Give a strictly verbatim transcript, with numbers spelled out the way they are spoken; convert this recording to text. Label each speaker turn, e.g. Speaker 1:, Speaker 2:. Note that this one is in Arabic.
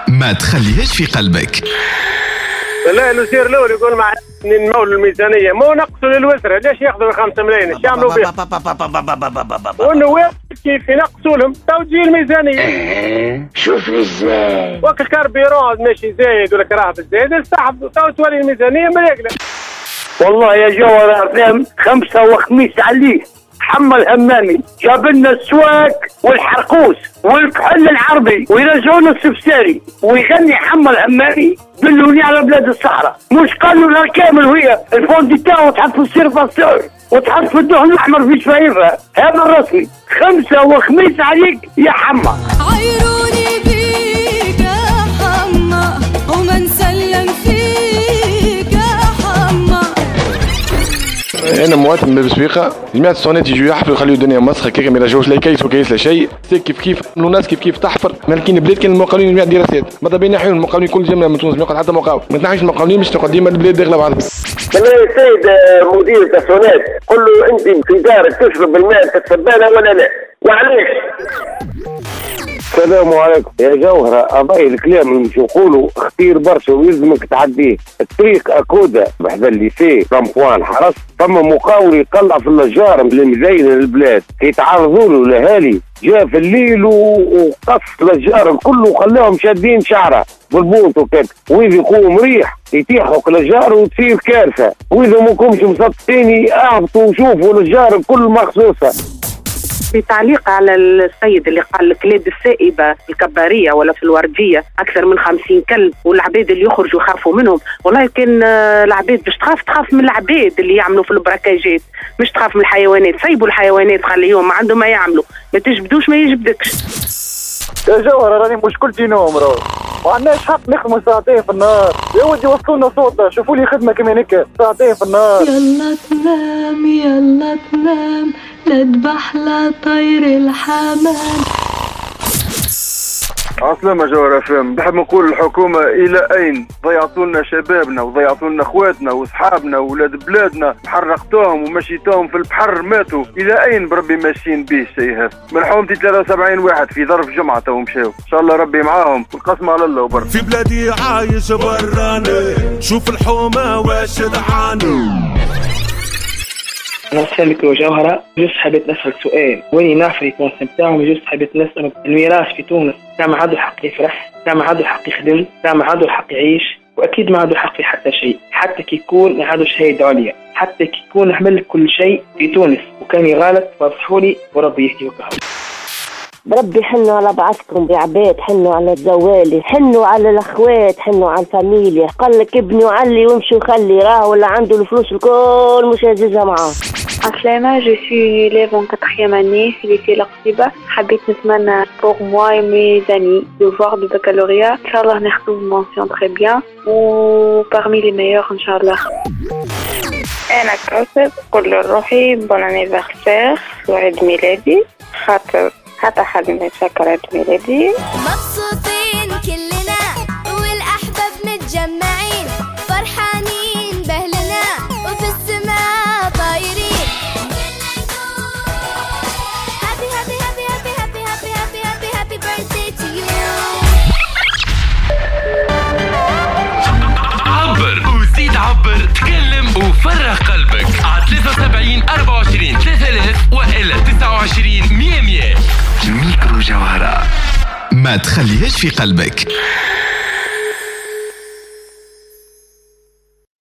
Speaker 1: ما تخليهاش في قلبك.
Speaker 2: لا الوزير الاول يقول مع نمول الميزانيه مو نقصوا للوزراء، ليش ياخذوا خمسة ملايين ايش يعملوا بها؟ والنواب كيف ينقصوا لهم توجيه الميزانيه.
Speaker 3: شوف ازاي
Speaker 2: وقت الكربيرون ماشي زايد ولا كراه بالزايد استحب تو تولي الميزانيه مريقله.
Speaker 3: والله يا جوهر افلام خمسه وخميس عليه محمد همامي جاب لنا السواك والحرقوس والكحل العربي ويرجعونا السفساري ويغني محمد همامي دلوني على بلاد الصحراء. مش قالوا لها كامل وهي الفوندي تاعو تحط في السيرفاسور وتحط في الدهن الاحمر في شفايفها. هذا الرسمي خمسه وخميس عليك يا حما.
Speaker 4: عيروني بيك يا حما ومن سلم فيك يا حما.
Speaker 5: انا مواطن من بسويقه جماعه الصونات يجوا يحفروا يخليوا الدنيا مسخه كيف ما يرجعوش لا كيس وكيس لا شيء. كيف كيف الناس كيف كيف تحفر مالكين بلاد كان المقاولين جماعه دراسات ماذا بين يحيون المقاولين كل جمله من تونس ما يقعد حتى مقاول ما تنحيش المقاولين مش تقعد ديما البلاد داخله بعضها.
Speaker 3: بالله يا سيد مدير الصونات قل له انت في دارك تشرب الماء تتسبانه ولا لا وعليش؟ السلام عليكم يا جوهرة. أضاي الكلام اللي مش يقولوا اختير برشا ويلزمك تعديه. الطريق أكودا بحذا الليسي رمبوان حرس فما مقاول يقلع في النجار اللي مزين البلاد يتعرضوا له الاهالي جاء في الليل وقص النجار الكل وخلاهم شادين شعره بالبونط وكذا وإذا يقوم ريح يتيحوا النجار وتصير كارثة وإذا ماكمش مسطين اهبطوا وشوفوا النجار الكل مخصوصة.
Speaker 6: بتعليق على السيد اللي قال الكلاب السائبة الكبارية ولا في الوردية أكثر من خمسين كلب والعباد اللي يخرجوا يخافوا منهم. والله كان العباد باش تخاف تخاف من العباد اللي يعملوا في البراكاجات مش تخاف من الحيوانات. سيبوا الحيوانات خليهم ما عندهم ما يعملوا ما تجبدوش ما يجبدكش.
Speaker 2: يا جوهر راني مشكلتي نوم راهو ما عندناش حق نخدموا ساعتين في النهار. يا ودي وصلوا لنا صوتنا شوفوا لي خدمه كمان هكا ساعتين في النهار.
Speaker 4: يلا تنام يلا تنام نذبح لا طير الحمام.
Speaker 2: عسلامة جوهر افهم. بحب نقول الحكومة الى اين ضيعتوا لنا شبابنا وضيعتوا لنا اخواتنا واصحابنا واولاد بلادنا حرقتوهم ومشيتوهم في البحر ماتوا. الى اين بربي ماشيين به الشيء هذا؟ مرحومتي ثلاثة وسبعين واحد في ظرف جمعة تو مشاو ان شاء الله ربي معاهم والقسم على الله وبركاته.
Speaker 7: في بلادي عايش براني شوف الحومة واش دعاني.
Speaker 8: أنا سالك وجوهرة جوز حبيت نسأل سؤال وين نعرف الريبونس نتاعهم. جوز حبيت نسأل الميراث في تونس كان ما عنده الحق يفرح كان ما عنده الحق يخدم كان ما عنده الحق يعيش وأكيد ما عنده الحق في حتى شيء حتى كي يكون عنده شهادة عليا حتى كي يكون عمل كل شيء في تونس وكان يغلط فاصحوا لي وربي يهدي وكهو.
Speaker 9: بربي حنوا على بعضكم يا عباد حنوا على الزوالي حنوا على الاخوات حنوا على الفاميليا. قال لك ابني وعلي وامشي وخلي راه ولا عنده الفلوس الكل مش هزيزها معاه.
Speaker 10: Aslema, je suis élève en quatrième année, lycée Laqtiba. حبيت نتمنى pour moi et mes amis de voir le baccalauréat. Inch'Allah ناخذ mention très bien ou parmi les meilleurs Inch'Allah. أنا كوثر كل روحي bon anniversaire وعيد ميلادي خاطر حتى حد ما يتفكر عيد ميلادي.
Speaker 11: مبسوطين كلنا والأحباب متجمعين فرحانين بهلنا وفي السماء طايرين. Happy happy happy happy happy happy happy happy happy birthday to you.
Speaker 1: عبر وزيد عبر تكلم وفرغ قلبك على ثلاثة وسبعين أربعة وعشرين ثلاثة آلاف وإلا تسعة وعشرين مية مية. ميكرو جوهرة ما تخليهاش في قلبك.